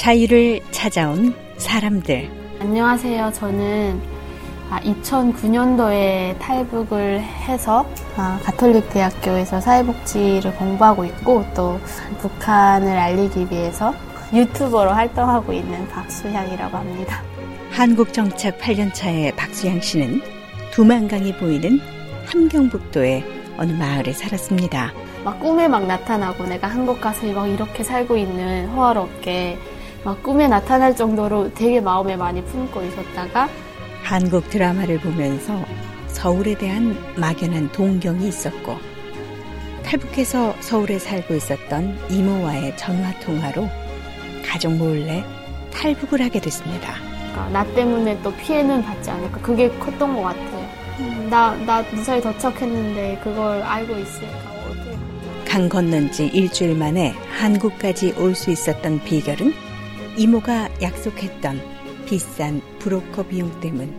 자유를 찾아온 사람들. 안녕하세요. 저는 2009년도에 탈북을 해서 가톨릭 대학교에서 사회복지를 공부하고 있고, 또 북한을 알리기 위해서 유튜버로 활동하고 있는 박수향이라고 합니다. 한국 정착 8년 차의 박수향 씨는 두만강이 보이는 함경북도의 어느 마을에 살았습니다. 꿈에 나타나고 내가 한국 가서 이렇게 살고 있는, 호화롭게 꿈에 나타날 정도로 되게 마음에 많이 품고 있었다가 한국 드라마를 보면서 서울에 대한 막연한 동경이 있었고, 탈북해서 서울에 살고 있었던 이모와의 전화통화로 가족 몰래 탈북을 하게 됐습니다. 나 때문에 또 피해는 받지 않을까, 그게 컸던 것 같아요. 나 무사히 도착했는데 그걸 알고 있을까. 어떻게. 강 건넌 지 일주일 만에 한국까지 올 수 있었던 비결은 이모가 약속했던 비싼 브로커 비용 때문.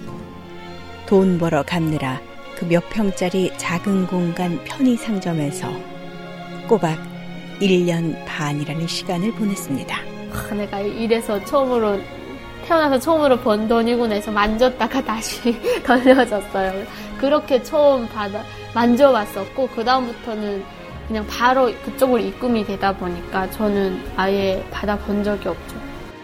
돈 벌어 갚느라 그 몇 평짜리 작은 공간 편의상점에서 꼬박 1년 반이라는 시간을 보냈습니다. 내가 이래서 태어나서 처음으로 번 돈이구나 해서 만졌다가 다시 돌려줬어요. 그렇게 처음 만져봤었고, 그 다음부터는 그냥 바로 그쪽으로 입금이 되다 보니까 저는 아예 받아본 적이 없죠.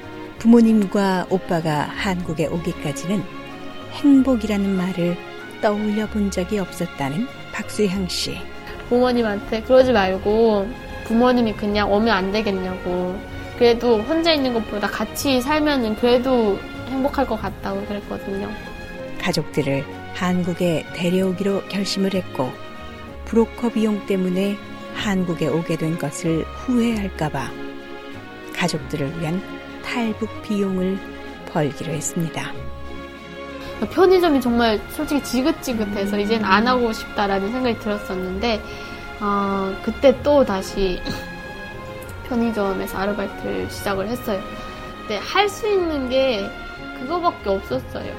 부모님과 오빠가 한국에 오기까지는 행복이라는 말을 떠올려 본 적이 없었다는 박수향 씨. 부모님한테 그러지 말고 부모님이 그냥 오면 안 되겠냐고, 그래도 혼자 있는 것보다 같이 살면은 그래도 행복할 것 같다고 그랬거든요. 가족들을 한국에 데려오기로 결심을 했고, 브로커 비용 때문에 한국에 오게 된 것을 후회할까봐 가족들을 위한 탈북 비용을 벌기로 했습니다. 편의점이 정말 솔직히 지긋지긋해서 이제는 안 하고 싶다라는 생각이 들었었는데, 그때 또 다시 편의점에서 아르바이트를 시작을 했어요. 근데 할 수 있는 게 그거밖에 없었어요.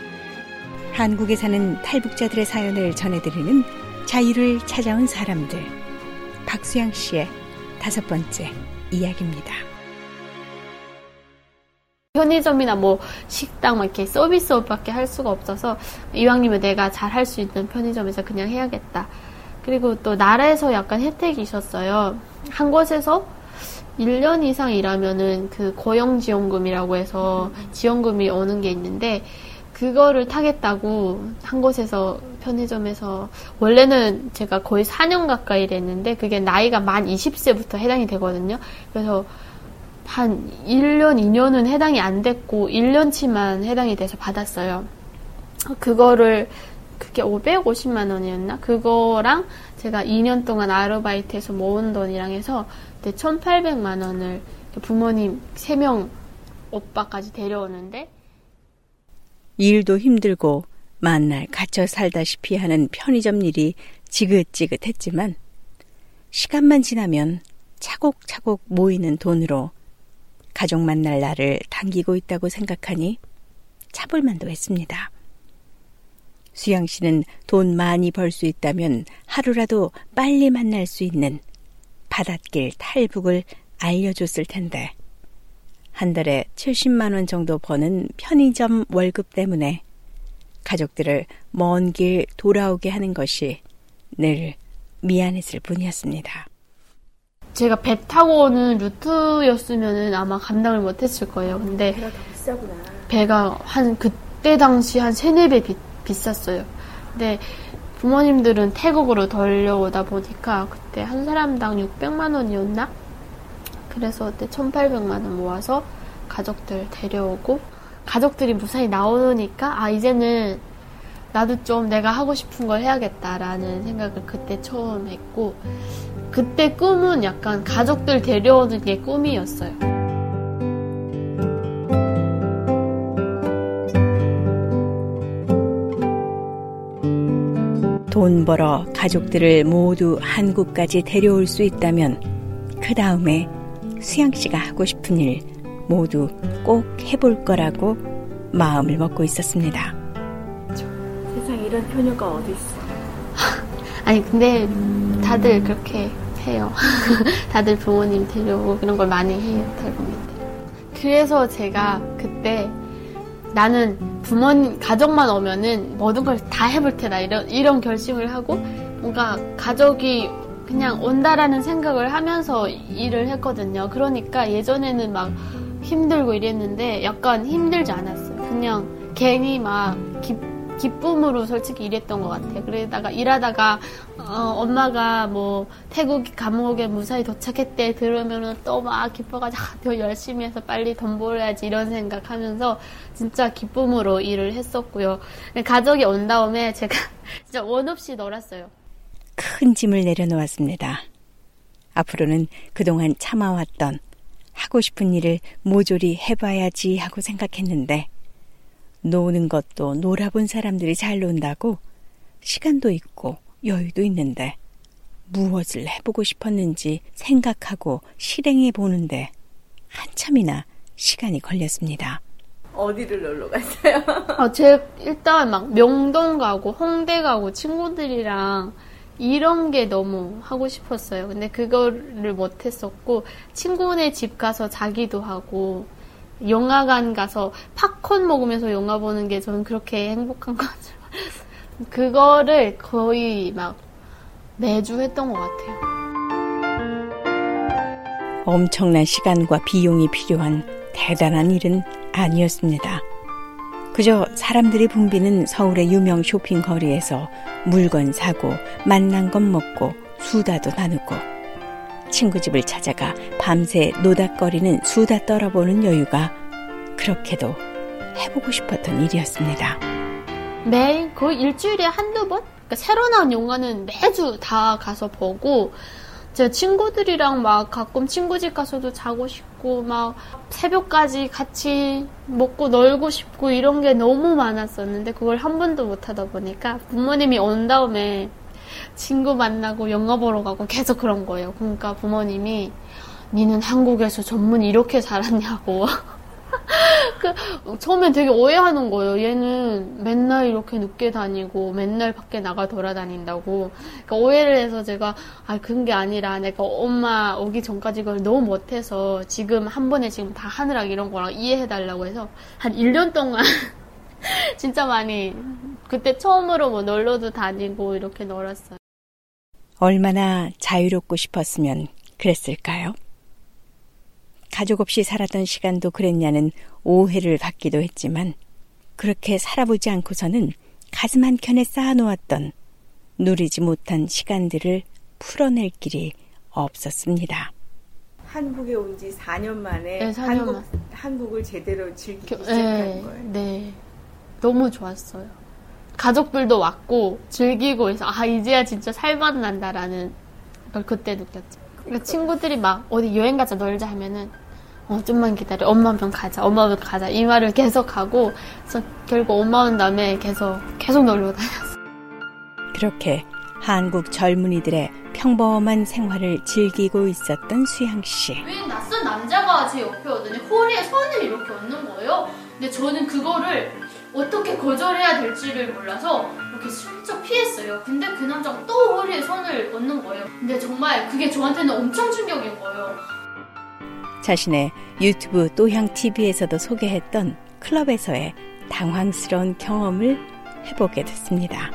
한국에 사는 탈북자들의 사연을 전해드리는 자유를 찾아온 사람들. 박수향 씨의 5번째 이야기입니다. 편의점이나 식당 이렇게 서비스업밖에 할 수가 없어서, 이왕이면 내가 잘 할 수 있는 편의점에서 그냥 해야겠다. 그리고 또 나라에서 약간 혜택이 있었어요. 한 곳에서 1년 이상 일하면은 그 고용지원금이라고 해서 지원금이 오는 게 있는데, 그거를 타겠다고 한 곳에서 편의점에서, 원래는 제가 거의 4년 가까이 일했는데 그게 나이가 만 20세부터 해당이 되거든요. 그래서 한 1년, 2년은 해당이 안 됐고 1년치만 해당이 돼서 받았어요. 그게 550만 원이었나? 그거랑 제가 2년 동안 아르바이트해서 모은 돈이랑 해서 1,800만 원을 부모님 3명 오빠까지 데려오는데, 일도 힘들고 만날 갇혀 살다시피 하는 편의점 일이 지긋지긋했지만, 시간만 지나면 차곡차곡 모이는 돈으로 가족 만날 날을 당기고 있다고 생각하니 차볼만도 했습니다. 수영 씨는 돈 많이 벌 수 있다면 하루라도 빨리 만날 수 있는 바닷길 탈북을 알려줬을 텐데, 한 달에 70만 원 정도 버는 편의점 월급 때문에 가족들을 먼 길 돌아오게 하는 것이 늘 미안했을 뿐이었습니다. 제가 배 타고 오는 루트였으면 아마 감당을 못했을 거예요. 근데 배가 더 비싸구나. 배가 그때 당시 한 3-4배 비쌌어요. 근데 부모님들은 태국으로 돌려오다 보니까 그때 한 사람당 600만 원이었나? 그래서 그때 1,800만 원 모아서 가족들 데려오고, 가족들이 무사히 나오니까 이제는 나도 좀 내가 하고 싶은 걸 해야겠다라는 생각을 그때 처음 했고, 그때 꿈은 약간 가족들 데려오는 게 꿈이었어요. 돈 벌어 가족들을 모두 한국까지 데려올 수 있다면 그 다음에 수영 씨가 하고 싶은 일 모두 꼭 해볼 거라고 마음을 먹고 있었습니다. 세상에 이런 효녀가 어디 있어? 아니 근데 다들 그렇게 해요. 다들 부모님 데려오고 그런 걸 많이 해요. 탈북민들. 그래서 제가 그때 나는 부모님, 가족만 오면은 모든 걸 다 해볼 테다. 이런 결심을 하고 뭔가 가족이 그냥 온다라는 생각을 하면서 일을 했거든요. 그러니까 예전에는 막 힘들고 이랬는데 약간 힘들지 않았어요. 그냥 괜히 막 기쁨으로 솔직히 일했던 것 같아요. 그러다가 일하다가 엄마가 뭐 태국 감옥에 무사히 도착했대 들으면은 또 막 기뻐가지고 더 열심히 해서 빨리 돈 벌어야지 이런 생각하면서 진짜 기쁨으로 일을 했었고요. 가족이 온 다음에 제가 진짜 원 없이 놀았어요. 큰 짐을 내려놓았습니다. 앞으로는 그동안 참아왔던 하고 싶은 일을 모조리 해봐야지 하고 생각했는데 노는 것도 놀아본 사람들이 잘 논다고 시간도 있고 여유도 있는데 무엇을 해보고 싶었는지 생각하고 실행해 보는데 한참이나 시간이 걸렸습니다. 어디를 놀러 갔어요? 제가 일단 막 명동 가고 홍대 가고 친구들이랑 이런 게 너무 하고 싶었어요. 근데 그거를 못했었고 친구네 집 가서 자기도 하고 영화관 가서 팝콘 먹으면서 영화 보는 게 저는 그렇게 행복한 거죠. 그거를 거의 막 매주 했던 것 같아요. 엄청난 시간과 비용이 필요한 대단한 일은 아니었습니다. 그저 사람들이 붐비는 서울의 유명 쇼핑 거리에서 물건 사고 맛난 것 먹고 수다도 나누고 친구 집을 찾아가 밤새 노닥거리는 수다 떨어보는 여유가 그렇게도 해보고 싶었던 일이었습니다. 매일 거의 일주일에 한두 번? 그러니까 새로 나온 영화는 매주 다 가서 보고 제 친구들이랑 막 가끔 친구 집 가서도 자고 싶고 막 새벽까지 같이 먹고 놀고 싶고 이런 게 너무 많았었는데 그걸 한 번도 못 하다 보니까 부모님이 온 다음에 친구 만나고 영화 보러 가고 계속 그런 거예요. 그러니까 부모님이 니는 한국에서 전문 이렇게 살았냐고. 처음엔 되게 오해하는 거예요. 얘는 맨날 이렇게 늦게 다니고 맨날 밖에 나가 돌아다닌다고. 그러니까 오해를 해서 제가 그런 게 아니라 내가 엄마 오기 전까지 그걸 너무 못해서 지금 한 번에 지금 다 하느라 이런 거랑 이해해달라고 해서 한 1년 동안 진짜 많이 그때 처음으로 뭐 놀러도 다니고 이렇게 놀았어요. 얼마나 자유롭고 싶었으면 그랬을까요? 가족 없이 살았던 시간도 그랬냐는 오해를 받기도 했지만 그렇게 살아보지 않고서는 가슴 한켠에 쌓아놓았던 누리지 못한 시간들을 풀어낼 길이 없었습니다. 한국에 온 지 4년 만에 네, 4년 한국을 제대로 즐기기 시작한 거예요. 네, 너무 좋았어요. 가족들도 왔고 즐기고 해서 이제야 진짜 살맛 난다라는 걸 그때 느꼈죠. 그러니까 친구들이 막 어디 여행 가자 놀자 하면은 좀만 기다려 엄마 오면 가자 이 말을 계속 하고 그래서 결국 엄마 온 다음에 계속 놀러 다녔어요. 그렇게 한국 젊은이들의 평범한 생활을 즐기고 있었던 수양 씨. 왜 낯선 남자가 제 옆에 오더니 허리에 손을 이렇게 얹는 거예요. 근데 저는 그거를 어떻게 거절해야 될지를 몰라서 이렇게 슬쩍 피했어요. 근데 그 남자가 또 허리에 손을 얹는 거예요. 근데 정말 그게 저한테는 엄청 충격인 거예요. 자신의 유튜브 또향TV에서도 소개했던 클럽에서의 당황스러운 경험을 해보게 됐습니다.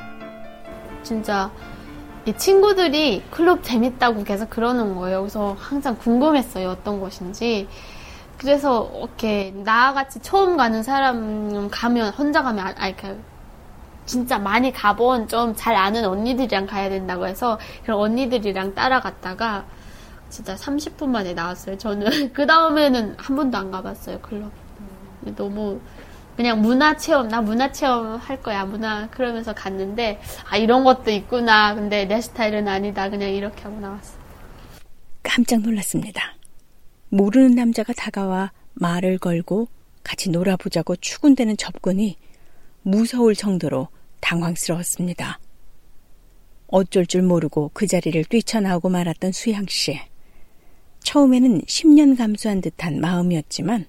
진짜 이 친구들이 클럽 재밌다고 계속 그러는 거예요. 그래서 항상 궁금했어요. 어떤 곳인지. 그래서 이렇게 나같이 처음 가는 사람 가면 혼자 가면 진짜 많이 가본 좀 잘 아는 언니들이랑 가야 된다고 해서 그런 언니들이랑 따라갔다가 진짜 30분 만에 나왔어요. 저는 그 다음에는 한 번도 안 가봤어요. 클럽. 너무 그냥 문화체험 할 거야. 그러면서 갔는데 이런 것도 있구나. 근데 내 스타일은 아니다. 그냥 이렇게 하고 나왔어요. 깜짝 놀랐습니다. 모르는 남자가 다가와 말을 걸고 같이 놀아보자고 추근대는 접근이 무서울 정도로 당황스러웠습니다. 어쩔 줄 모르고 그 자리를 뛰쳐나오고 말았던 수양 씨. 처음에는 10년 감수한 듯한 마음이었지만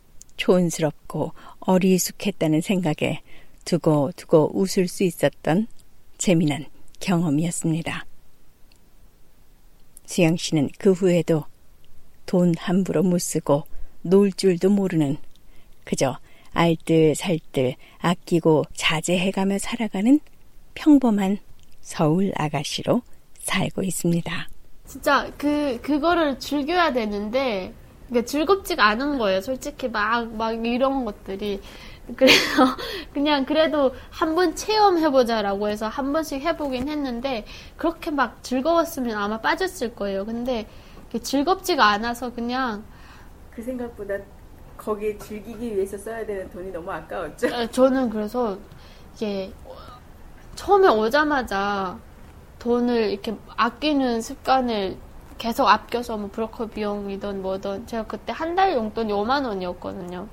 촌스럽고 어리숙했다는 생각에 두고두고 웃을 수 있었던 재미난 경험이었습니다. 수양 씨는 그 후에도 돈 함부로 못 쓰고 놀 줄도 모르는 그저 알뜰살뜰 아끼고 자제해가며 살아가는 평범한 서울 아가씨로 살고 있습니다. 진짜 그거를 즐겨야 되는데 그러니까 즐겁지가 않은 거예요. 솔직히 막 이런 것들이. 그래서 그냥 그래도 한번 체험해보자라고 해서 한 번씩 해보긴 했는데 그렇게 막 즐거웠으면 아마 빠졌을 거예요. 근데 즐겁지가 않아서 그냥 그 생각보다 거기에 즐기기 위해서 써야 되는 돈이 너무 아까웠죠. 저는 그래서 이게 처음에 오자마자 돈을 이렇게 아끼는 습관을 계속 아껴서 뭐 브로커 비용이든 뭐든 제가 그때 한 달 용돈이 5만 원이었거든요.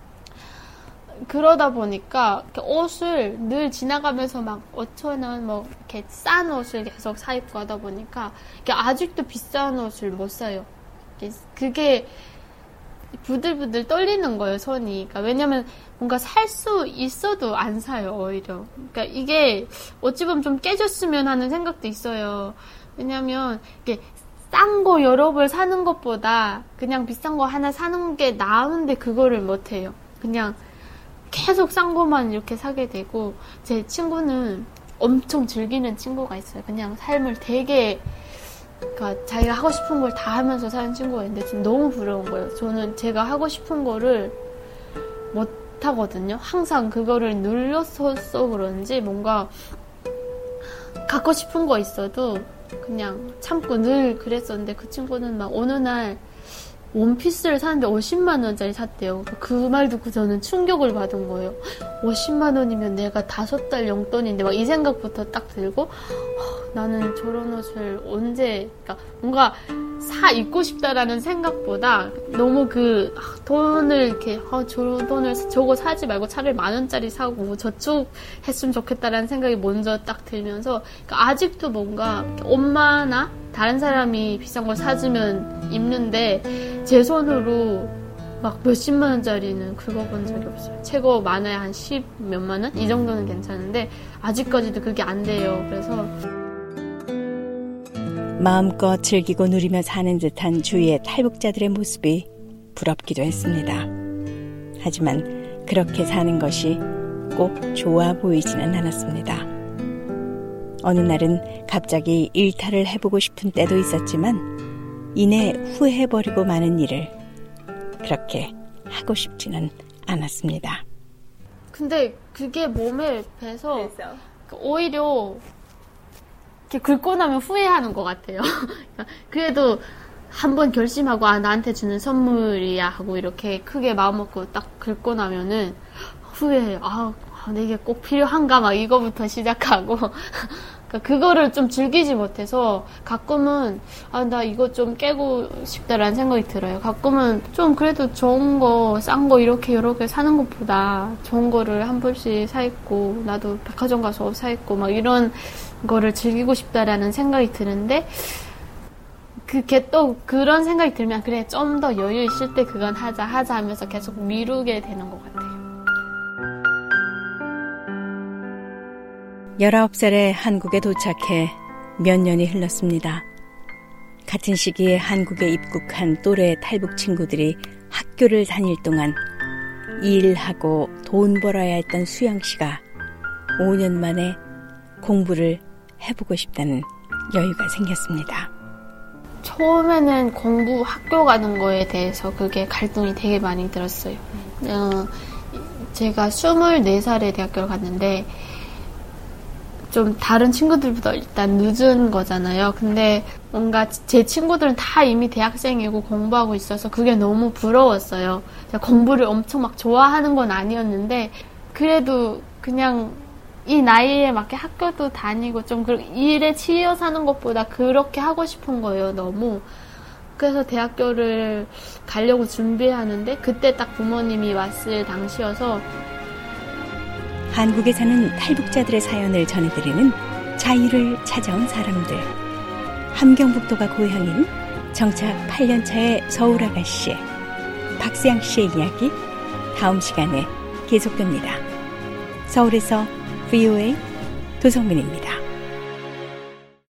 그러다 보니까 옷을 늘 지나가면서 막 5천 원 뭐 이렇게 싼 옷을 계속 사 입고 하다 보니까 아직도 비싼 옷을 못 사요. 그게 부들부들 떨리는 거예요, 손이. 그러니까 왜냐면 뭔가 살 수 있어도 안 사요, 오히려. 그러니까 이게 어찌 보면 좀 깨졌으면 하는 생각도 있어요. 왜냐면 이게 싼 거 여러 벌 사는 것보다 그냥 비싼 거 하나 사는 게 나은데 그거를 못 해요. 그냥 계속 싼 거만 이렇게 사게 되고 제 친구는 엄청 즐기는 친구가 있어요. 그냥 삶을 되게 그러니까 자기가 하고 싶은 걸 다 하면서 사는 친구가 있는데 좀 너무 부러운 거예요. 저는 제가 하고 싶은 거를 못 하거든요. 항상 그거를 눌려서 그런지 뭔가 갖고 싶은 거 있어도 그냥 참고 늘 그랬었는데 그 친구는 막 어느 날 원피스를 사는데 50만 원짜리 샀대요. 그 말 듣고 저는 충격을 받은 거예요. 50만 원이면 내가 5달 용돈인데 막 이 생각부터 딱 들고 나는 저런 옷을 언제 그러니까 뭔가 사 입고 싶다라는 생각보다 너무 그 돈을 이렇게 저런 돈을 저거 사지 말고 차라리 10,000원짜리 사고 저축했으면 좋겠다라는 생각이 먼저 딱 들면서 그러니까 아직도 뭔가 엄마나 다른 사람이 비싼 걸 사주면 입는데 제 손으로 막 몇십만 원짜리는 긁어본 적이 없어요. 최고 많아야 한 10 몇만 원? 이 정도는 괜찮은데 아직까지도 그게 안 돼요. 그래서 마음껏 즐기고 누리며 사는 듯한 주위의 탈북자들의 모습이 부럽기도 했습니다. 하지만 그렇게 사는 것이 꼭 좋아 보이지는 않았습니다. 어느 날은 갑자기 일탈을 해보고 싶은 때도 있었지만 이내 후회해버리고 마는 일을 그렇게 하고 싶지는 않았습니다. 근데 그게 몸에 배서 오히려 이렇게 긁고 나면 후회하는 것 같아요. 그래도 한번 결심하고 나한테 주는 선물이야 하고 이렇게 크게 마음 먹고 딱 긁고 나면은 후회해요. 내게 꼭 필요한가 막 이거부터 시작하고 그거를 좀 즐기지 못해서 가끔은 나 이거 좀 깨고 싶다라는 생각이 들어요. 가끔은 좀 그래도 좋은 거, 싼 거 이렇게 여러 개 사는 것보다 좋은 거를 한 벌씩 사 입고 나도 백화점 가서 옷 사 입고 막 이런 거를 즐기고 싶다라는 생각이 드는데 그게 또 그런 생각이 들면 그래 좀 더 여유 있을 때 그건 하자 하면서 계속 미루게 되는 것 같아요. 19살에 한국에 도착해 몇 년이 흘렀습니다. 같은 시기에 한국에 입국한 또래 탈북 친구들이 학교를 다닐 동안 일하고 돈 벌어야 했던 수영 씨가 5년 만에 공부를 해보고 싶다는 여유가 생겼습니다. 처음에는 공부 학교 가는 거에 대해서 그게 갈등이 되게 많이 들었어요. 제가 24살에 대학교를 갔는데 좀 다른 친구들보다 일단 늦은 거잖아요. 근데 뭔가 제 친구들은 다 이미 대학생이고 공부하고 있어서 그게 너무 부러웠어요. 제가 공부를 엄청 막 좋아하는 건 아니었는데 그래도 그냥 이 나이에 맞게 학교도 다니고 좀 일에 치여 사는 것보다 그렇게 하고 싶은 거예요. 너무. 그래서 대학교를 가려고 준비하는데 그때 딱 부모님이 왔을 당시여서 한국에 사는 탈북자들의 사연을 전해드리는 자유를 찾아온 사람들. 함경북도가 고향인 정착 8년차의 서울 아가씨 박세양 씨의 이야기 다음 시간에 계속됩니다. 서울에서 VOA 도성민입니다.